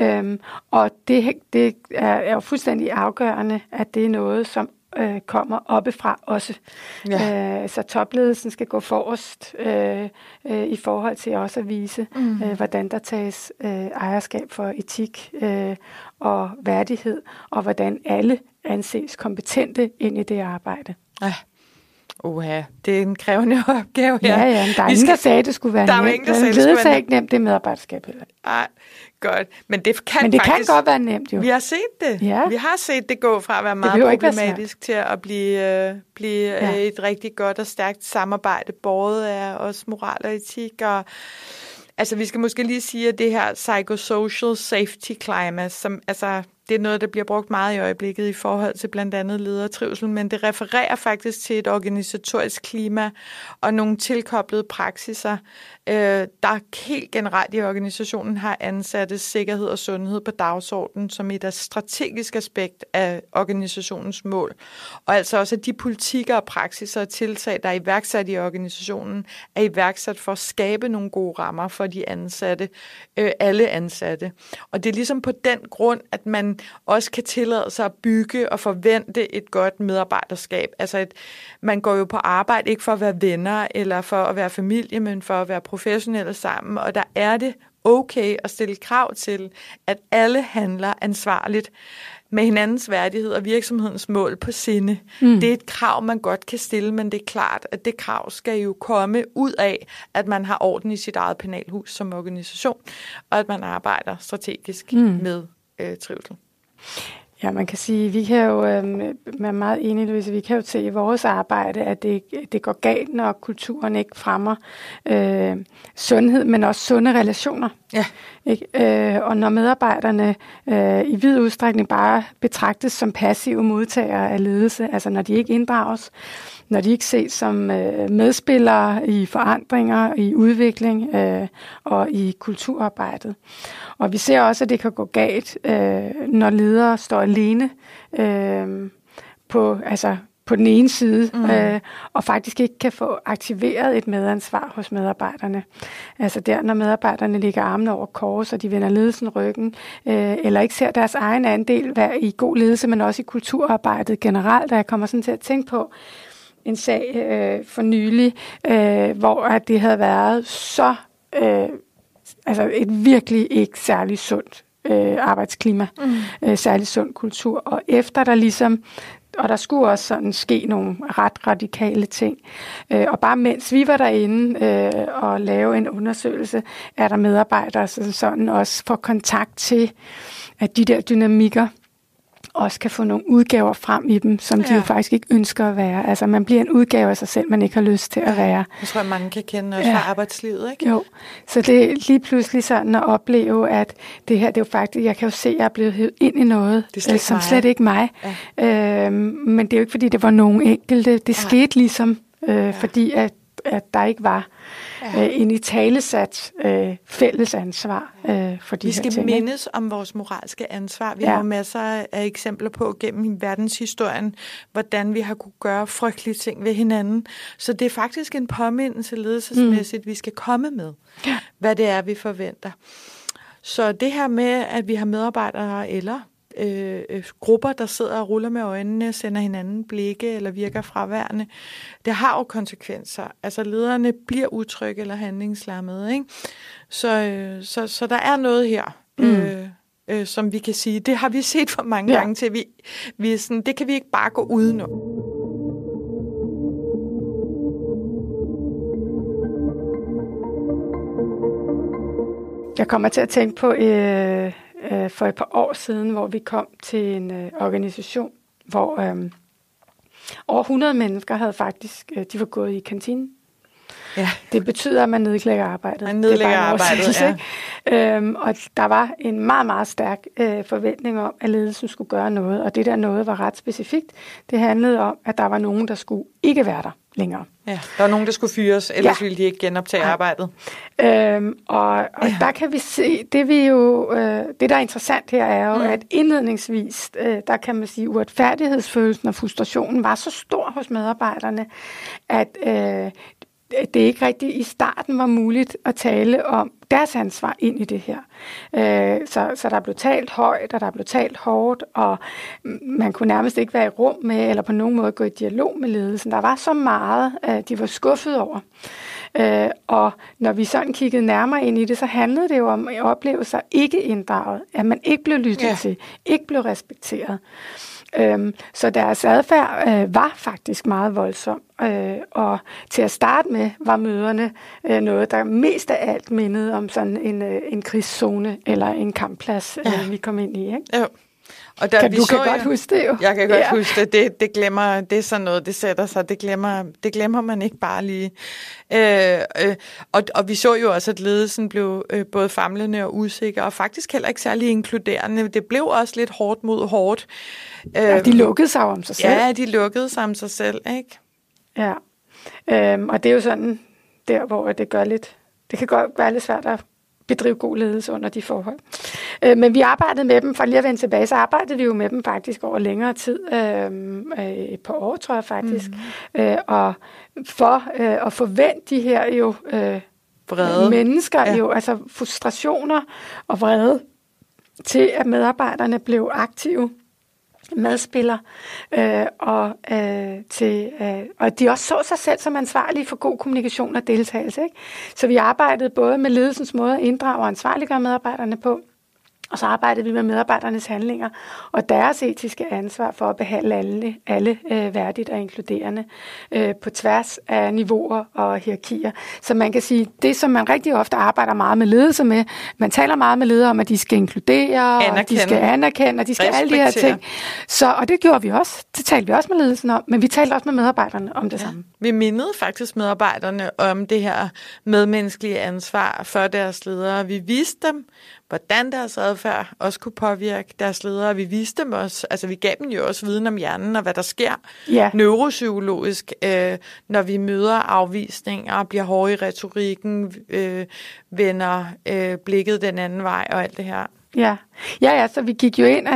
[SPEAKER 1] Og det er jo fuldstændig afgørende, at det er noget, som kommer oppefra også. Ja. Så topledelsen skal gå forrest i forhold til også at vise, hvordan der tages ejerskab for etik og værdighed, og hvordan alle anses kompetente ind i det arbejde.
[SPEAKER 2] Ja. Det er en krævende opgave her.
[SPEAKER 1] Ja, der er ingen, der sagde, det skulle være nemt. Ledelse er ikke nemt, det er medarbejderskab heller.
[SPEAKER 2] Nej, godt. Men det kan
[SPEAKER 1] kan godt være nemt, jo.
[SPEAKER 2] Vi har set det. Ja. Vi har set det gå fra at være meget problematisk til at blive et rigtig godt og stærkt samarbejde, båret af også moral og etik. Og altså, vi skal måske lige sige, at det her psychosocial safety climate, som det er noget, der bliver brugt meget i øjeblikket i forhold til blandt andet ledertrivsel, men det refererer faktisk til et organisatorisk klima og nogle tilkoblede praksiser, der helt generelt i organisationen har ansattes sikkerhed og sundhed på dagsordenen som et strategisk aspekt af organisationens mål. Og altså også, at de politikker og praksiser og tiltag, der er iværksat i organisationen, er iværksat for at skabe nogle gode rammer for de ansatte, alle ansatte. Og det er ligesom på den grund, at man også kan tillade sig at bygge og forvente et godt medarbejderskab. Altså, man går jo på arbejde ikke for at være venner eller for at være familie, men for at være professionelle sammen, og der er det okay at stille krav til, at alle handler ansvarligt med hinandens værdighed og virksomhedens mål på sinde. Det er et krav, man godt kan stille, men det er klart, at det krav skal jo komme ud af, at man har orden i sit eget penalhus som organisation, og at man arbejder strategisk med trivsel.
[SPEAKER 1] Ja, man kan sige, vi kan jo være meget enige, Louise, vi kan jo se i vores arbejde, at det går galt, når kulturen ikke fremmer sundhed, men også sunde relationer. Ja. Ikke? Og når medarbejderne i vid udstrækning bare betragtes som passive modtagere af ledelse, altså når de ikke inddrages, når de ikke ses som medspillere i forandringer, i udvikling og i kulturarbejdet. Og vi ser også, at det kan gå galt, når ledere står alene på den ene side, og faktisk ikke kan få aktiveret et medansvar hos medarbejderne. Altså der, når medarbejderne ligger armene over kors, og de vender ledelsen ryggen, eller ikke ser deres egen andel være i god ledelse, men også i kulturarbejdet generelt. Og jeg kommer sådan til at tænke på en sag for nylig, hvor det havde været så et virkelig ikke særlig sundt arbejdsklima, særlig sund kultur. Og efter der ligesom, og der skulle også sådan ske nogle ret radikale ting. Og bare mens vi var derinde og lave en undersøgelse, er der medarbejdere sådan også får kontakt til, at de der dynamikker også kan få nogle udgaver frem i dem, som de jo faktisk ikke ønsker at være. Altså man bliver en udgave af sig selv, man ikke har lyst til at være.
[SPEAKER 2] Jeg tror, mange kan kende også fra arbejdslivet, ikke?
[SPEAKER 1] Jo, så det er lige pludselig sådan at opleve, at det her, det er jo faktisk, jeg kan jo se, at jeg er blevet hævet ind i noget, som slet ikke mig. Ja. Men det er jo ikke, fordi det var nogen enkelte. Det skete ligesom, fordi at der ikke var en italesat fælles ansvar for de her ting.
[SPEAKER 2] Vi skal mindes om vores moralske ansvar. Vi har masser af eksempler på gennem verdenshistorien, hvordan vi har kunne gøre frygtelige ting ved hinanden. Så det er faktisk en påmindelse ledelsesmæssigt, vi skal komme med, hvad det er, vi forventer. Så det her med, at vi har medarbejdere eller grupper, der sidder og ruller med øjnene, sender hinanden blikke eller virker fraværende, det har jo konsekvenser. Altså lederne bliver utrygge eller handlingslammede, ikke? Så der er noget her, som vi kan sige, det har vi set for mange gange til, vi er sådan, det kan vi ikke bare gå udenom.
[SPEAKER 1] Jeg kommer til at tænke på for et par år siden, hvor vi kom til en organisation, hvor over 100 mennesker havde faktisk, de var gået i kantinen.
[SPEAKER 2] Ja.
[SPEAKER 1] Det betyder, at man nedlægger arbejdet.
[SPEAKER 2] Man nedlægger arbejdet,
[SPEAKER 1] ja. Og der var en meget, meget stærk forventning om, at ledelsen skulle gøre noget, og det der noget var ret specifikt. Det handlede om, at der var nogen, der skulle ikke være der længere.
[SPEAKER 2] Ja, der var nogen, der skulle fyres, ellers ville de ikke genoptage arbejdet.
[SPEAKER 1] Og der kan vi se, det der er interessant her er jo, at indledningsvis, der kan man sige, uretfærdighedsfølelsen og frustrationen var så stor hos medarbejderne, at det ikke rigtig i starten var muligt at tale om deres ansvar ind i det her. Så der blev talt højt, og der blev talt hårdt, og man kunne nærmest ikke være i rum med, eller på nogen måde gå i dialog med ledelsen. Der var så meget, de var skuffet over. Og når vi sådan kiggede nærmere ind i det, så handlede det jo om at opleve sig ikke inddraget, at man ikke blev lyttet til, ikke blev respekteret. Så deres adfærd var faktisk meget voldsom, og til at starte med var møderne noget, der mest af alt mindede om sådan en krigszone eller en kampplads, vi kom ind i. Ikke?
[SPEAKER 2] Jo. Og
[SPEAKER 1] du kan godt huske det jo.
[SPEAKER 2] Jeg kan godt huske det. Det glemmer, det er sådan noget, det sætter sig. Det glemmer man ikke bare lige. Og vi så jo også, at ledelsen blev både famlende og usikker, og faktisk heller ikke særlig inkluderende. Det blev også lidt hårdt mod hårdt.
[SPEAKER 1] De lukkede sig om sig selv.
[SPEAKER 2] Ja, de lukkede sig om sig selv, ikke?
[SPEAKER 1] Ja. Og det er jo sådan, der hvor det kan godt være lidt svært at bedrive god ledelse under de forhold. Men vi arbejdede med dem, for lige at vende tilbage, så arbejdede vi jo med dem faktisk over længere tid, et par år, tror jeg faktisk, og for at forvente de her jo vrede mennesker, jo, altså frustrationer og vrede, til at medarbejderne blev aktive medspiller, og de også så sig selv som ansvarlige for god kommunikation og deltagelse. Ikke? Så vi arbejdede både med ledelsens måde at inddrage og ansvarliggøre medarbejderne på, og så arbejdede vi med medarbejdernes handlinger og deres etiske ansvar for at behandle alle værdigt og inkluderende på tværs af niveauer og hierarkier. Så man kan sige, det som man rigtig ofte arbejder meget med ledelse med, man taler meget med ledere om, at de skal inkludere, og de skal anerkende, og de skal alle de her ting. Og det gjorde vi også. Det talte vi også med ledelsen om, men vi talte også med medarbejderne om det samme.
[SPEAKER 2] Vi mindede faktisk medarbejderne om det her medmenneskelige ansvar for deres ledere. Vi viste dem, hvordan deres adfærd også kunne påvirke deres ledere. Vi viste dem også, altså vi gav dem jo også viden om hjernen og hvad der sker neuropsykologisk, når vi møder afvisninger, bliver hårde i retorikken, vender blikket den anden vej og alt det her.
[SPEAKER 1] Ja, så vi gik jo ind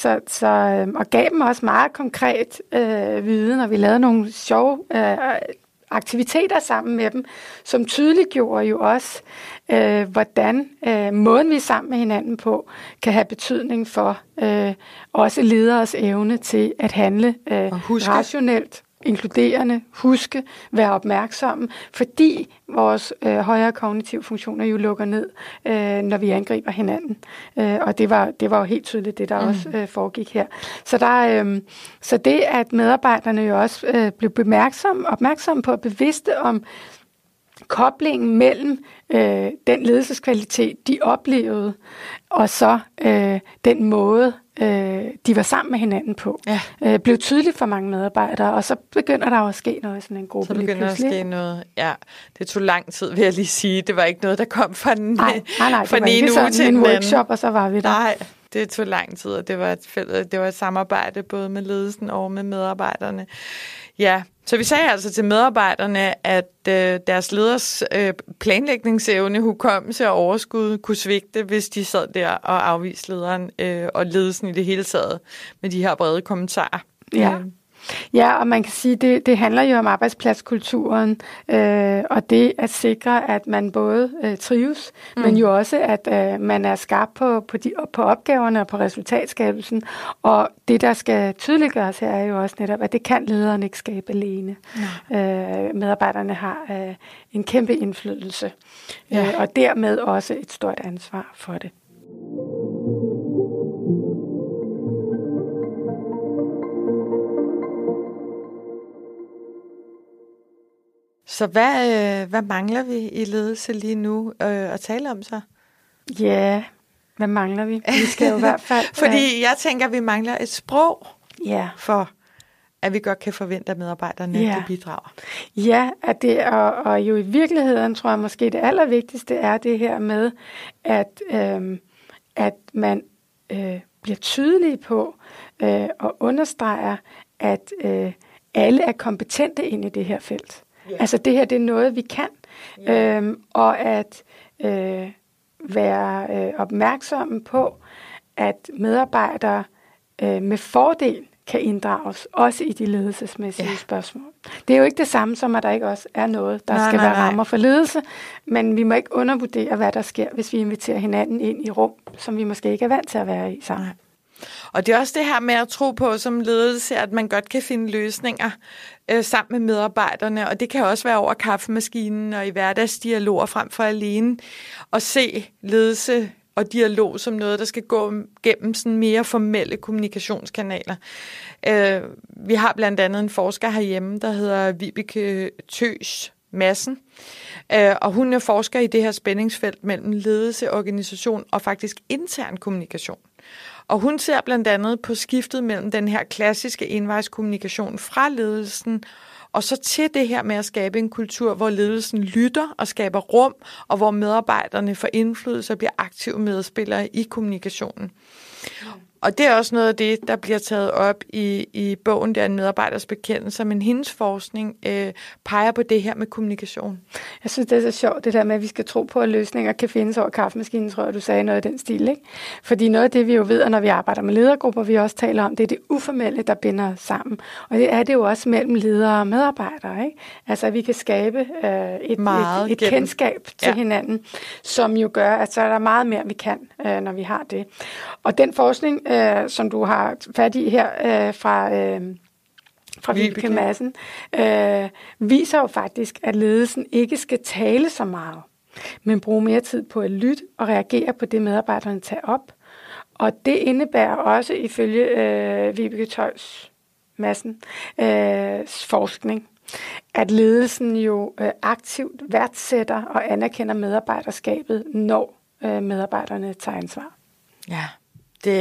[SPEAKER 1] og gav dem også meget konkret viden, og vi lavede nogle sjove aktiviteter sammen med dem, som tydeliggjorde jo også, hvordan måden vi er sammen med hinanden på, kan have betydning for også lederes evne til at handle rationelt, inkluderende, huske, være opmærksomme, fordi vores højere kognitive funktioner jo lukker ned, når vi angriber hinanden. Og det var jo helt tydeligt, det der også foregik her. Så det, at medarbejderne jo også blev opmærksomme på og bevidste om koblingen mellem den ledelseskvalitet, de oplevede, og så den måde, de var sammen med hinanden på, blev tydeligt for mange medarbejdere, og så begynder der jo at ske noget i sådan en gruppe.
[SPEAKER 2] Så begynder der at ske noget, det tog lang tid, vil jeg lige sige. Det var ikke noget, der kom fra den ene uge til
[SPEAKER 1] en workshop, og så var vi der.
[SPEAKER 2] Nej, det tog lang tid, og det var et samarbejde både med ledelsen og med medarbejderne. Ja, så vi sagde altså til medarbejderne, at deres leders planlægningsevne, hukommelse og overskud kunne svigte, hvis de sad der og afviste lederen og ledelsen i det hele taget med de her brede kommentarer.
[SPEAKER 1] Ja, og man kan sige, det handler jo om arbejdspladskulturen, og det at sikre, at man både trives, men jo også, at man er skarp på opgaverne og på resultatskabelsen. Og det, der skal tydeliggøres her, er jo også netop, at det kan lederen ikke skabe alene. Medarbejderne har en kæmpe indflydelse, og dermed også et stort ansvar for det.
[SPEAKER 2] Så hvad mangler vi i ledelse lige nu at tale om så?
[SPEAKER 1] Ja, hvad mangler vi? Vi skal jo i hvert fald...
[SPEAKER 2] Fordi jeg tænker, at vi mangler et sprog for at vi godt kan forvente, at medarbejderne de bidrager.
[SPEAKER 1] Ja, at det og jo i virkeligheden, tror jeg måske det allervigtigste er det her med, at man bliver tydelig på og understreger, at alle er kompetente ind i det her felt. Yeah. Altså det her, det er noget, vi kan. Yeah. Og at være opmærksomme på, at medarbejdere med fordel kan inddrages, også i de ledelsesmæssige spørgsmål. Det er jo ikke det samme som, at der ikke også er noget, der skal være rammer for ledelse, men vi må ikke undervurdere, hvad der sker, hvis vi inviterer hinanden ind i rum, som vi måske ikke er vant til at være i sammen.
[SPEAKER 2] Og det er også det her med at tro på som ledelse, at man godt kan finde løsninger sammen med medarbejderne, og det kan også være over kaffemaskinen og i hverdagsdialoger frem for alene, og se ledelse og dialog som noget, der skal gå gennem sådan mere formelle kommunikationskanaler. Vi har blandt andet en forsker herhjemme, der hedder Vibeke Tøs Madsen, og hun er forsker i det her spændingsfelt mellem ledelse, organisation og faktisk intern kommunikation. Og hun ser blandt andet på skiftet mellem den her klassiske envejskommunikation fra ledelsen og så til det her med at skabe en kultur, hvor ledelsen lytter og skaber rum, og hvor medarbejderne får indflydelse og bliver aktive medspillere i kommunikationen. Og det er også noget af det, der bliver taget op i bogen, der er en medarbejders bekendelse, men hendes forskning peger på det her med kommunikation.
[SPEAKER 1] Jeg synes, det er så sjovt, det der med, at vi skal tro på, at løsninger kan findes over kaffemaskinen, tror jeg, du sagde noget i den stil, ikke? Fordi noget af det, vi jo ved, når vi arbejder med ledergrupper, vi også taler om, det er det uformelle, der binder sammen. Og det er det jo også mellem ledere og medarbejdere, ikke? Altså, at vi kan skabe et kendskab til hinanden, som jo gør, at så er der meget mere, vi kan, når vi har det. Og den forskning, som du har fat i her fra Vibeke Madsen, viser jo faktisk, at ledelsen ikke skal tale så meget, men bruge mere tid på at lytte og reagere på det, medarbejderne tager op. Og det indebærer også, ifølge Vibeke Tøs Madsen, forskning, at ledelsen jo aktivt værdsætter og anerkender medarbejderskabet, når medarbejderne tager ansvar.
[SPEAKER 2] Ja. Det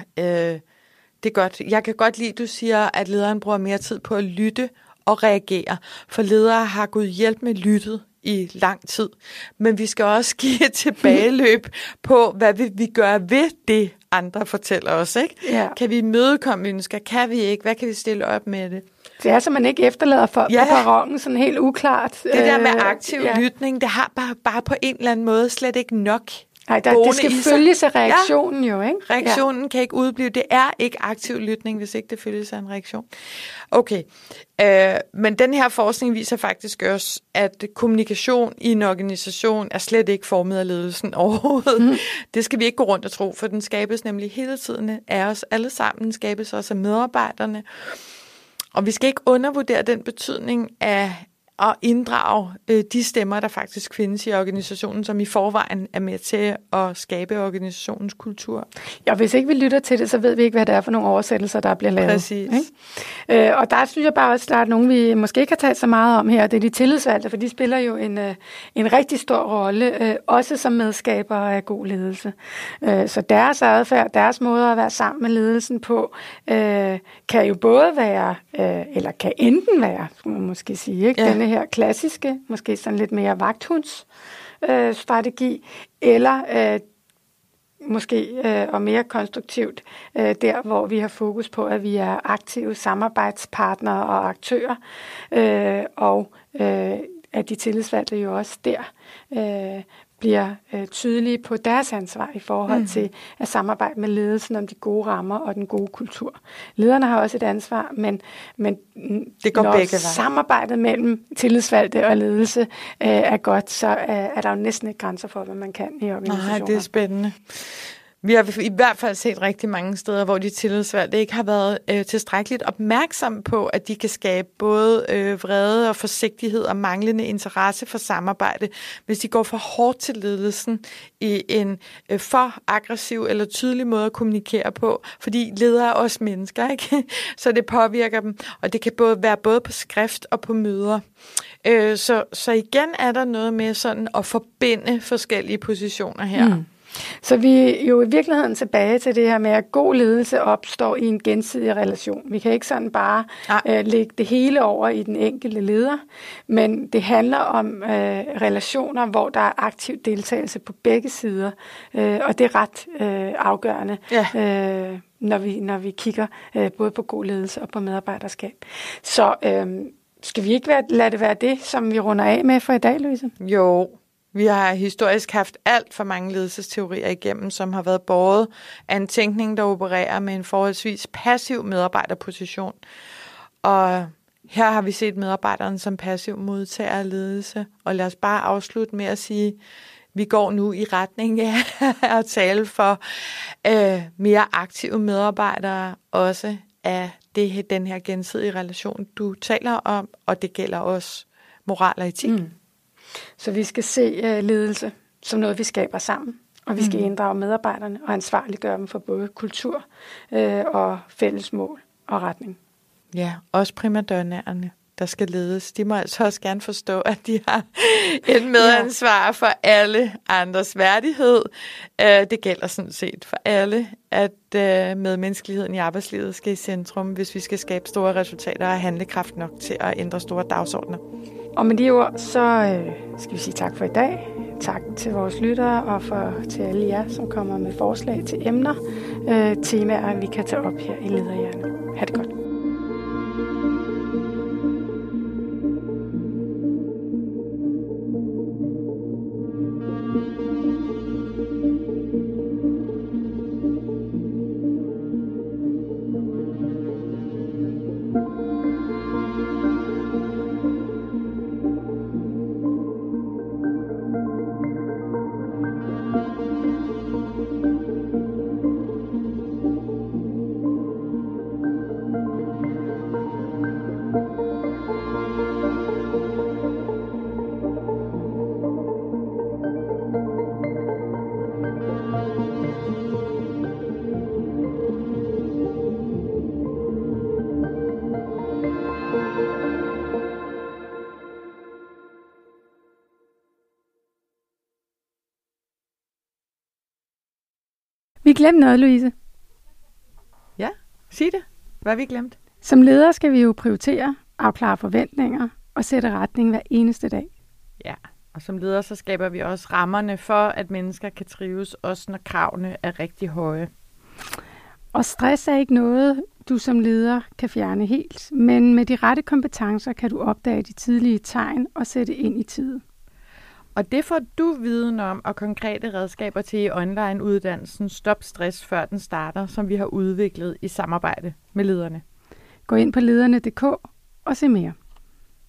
[SPEAKER 2] er godt. Jeg kan godt lide, at du siger, at lederen bruger mere tid på at lytte og reagere. For ledere har gået hjælp med lyttet i lang tid. Men vi skal også give et tilbageløb på, hvad vi gør ved det, andre fortæller os. Ikke? Ja. Kan vi imødekomme ønsker? Kan vi ikke? Hvad kan vi stille op med det?
[SPEAKER 1] Det er, så man ikke efterlader folk på perronen, sådan helt uklart.
[SPEAKER 2] Det der med aktiv lytning, det har bare på en eller anden måde slet ikke nok.
[SPEAKER 1] Nej, det skal følges af reaktionen jo, ikke?
[SPEAKER 2] Reaktionen kan ikke udeblive. Det er ikke aktiv lytning, hvis ikke det følges af en reaktion. Okay, men den her forskning viser faktisk også, at kommunikation i en organisation er slet ikke formet af ledelsen overhovedet. Det skal vi ikke gå rundt og tro, for den skabes nemlig hele tiden af os alle sammen. Den skabes også af medarbejderne. Og vi skal ikke undervurdere den betydning af at inddrage de stemmer, der faktisk findes i organisationen, som i forvejen er med til at skabe organisationens kultur.
[SPEAKER 1] Ja, hvis ikke vi lytter til det, så ved vi ikke, hvad det er for nogle oversættelser, der bliver lavet.
[SPEAKER 2] Præcis.
[SPEAKER 1] Ikke? Og der synes jeg bare også, at der er nogen, vi måske ikke har talt så meget om her, det er de tillidsvalgte, for de spiller jo en rigtig stor rolle, også som medskabere af god ledelse. Så deres adfærd, deres måde at være sammen med ledelsen på, kan jo både være, eller kan enten være, skulle man måske sige, ikke? Denne her klassiske, måske sådan lidt mere vagthundsstrategi, eller måske og mere konstruktivt der, hvor vi har fokus på, at vi er aktive samarbejdspartnere og aktører, og at de tillidsvalgte jo også der bliver tydelige på deres ansvar i forhold til at samarbejde med ledelsen om de gode rammer og den gode kultur. Lederne har også et ansvar, men
[SPEAKER 2] det går begge
[SPEAKER 1] samarbejdet mellem tillidsvalgte og ledelse er godt, så er der jo næsten ikke grænser for, hvad man kan i organisationer.
[SPEAKER 2] Nej, det er spændende. Vi har i hvert fald set rigtig mange steder, hvor de tillidsvalgte ikke har været tilstrækkeligt opmærksomme på, at de kan skabe både vrede og forsigtighed og manglende interesse for samarbejde, hvis de går for hårdt til ledelsen i en for aggressiv eller tydelig måde at kommunikere på, fordi ledere er også mennesker, ikke? Så det påvirker dem, og det kan være både på skrift og på møder. Så igen er der noget med sådan at forbinde forskellige positioner her.
[SPEAKER 1] Så vi er jo i virkeligheden tilbage til det her med, at god ledelse opstår i en gensidig relation. Vi kan ikke sådan bare lægge det hele over i den enkelte leder, men det handler om relationer, hvor der er aktiv deltagelse på begge sider, og det er ret afgørende, når vi kigger både på god ledelse og på medarbejderskab. Så skal vi ikke lade det være det, som vi runder af med for i dag, Louise?
[SPEAKER 2] Jo. Vi har historisk haft alt for mange ledelsesteorier igennem, som har været båret af en tænkning, der opererer med en forholdsvis passiv medarbejderposition. Og her har vi set medarbejderen som passiv modtager af ledelse. Og lad os bare afslutte med at sige, vi går nu i retning af at tale for mere aktive medarbejdere, også af den her gensidige relation, du taler om, og det gælder også moral og etik.
[SPEAKER 1] Så vi skal se ledelse som noget, vi skaber sammen, og vi skal inddrage medarbejderne og ansvarliggøre dem for både kultur og fælles mål og retning.
[SPEAKER 2] Ja, også primadonnerne, der skal ledes. De må altså også gerne forstå, at de har et medansvar for alle andres værdighed. Det gælder sådan set for alle, at medmenneskeligheden i arbejdslivet skal i centrum, hvis vi skal skabe store resultater og handlekraft nok til at ændre store dagsordner.
[SPEAKER 1] Og med de ord, så skal vi sige tak for i dag. Tak til vores lyttere og til alle jer, som kommer med forslag til emner, temaer, vi kan tage op her i Lederhjerne. Ha' det godt. Vi glemte noget, Louise.
[SPEAKER 2] Ja, sig det. Hvad har vi glemt?
[SPEAKER 1] Som leder skal vi jo prioritere, afklare forventninger og sætte retning hver eneste dag.
[SPEAKER 2] Ja, og som leder så skaber vi også rammerne for, at mennesker kan trives, også når kravene er rigtig høje.
[SPEAKER 1] Og stress er ikke noget, du som leder kan fjerne helt, men med de rette kompetencer kan du opdage de tidlige tegn og sætte ind i tide.
[SPEAKER 2] Og det får du viden om og konkrete redskaber til i online-uddannelsen Stop Stress før den starter, som vi har udviklet i samarbejde med lederne.
[SPEAKER 1] Gå ind på lederne.dk og se mere.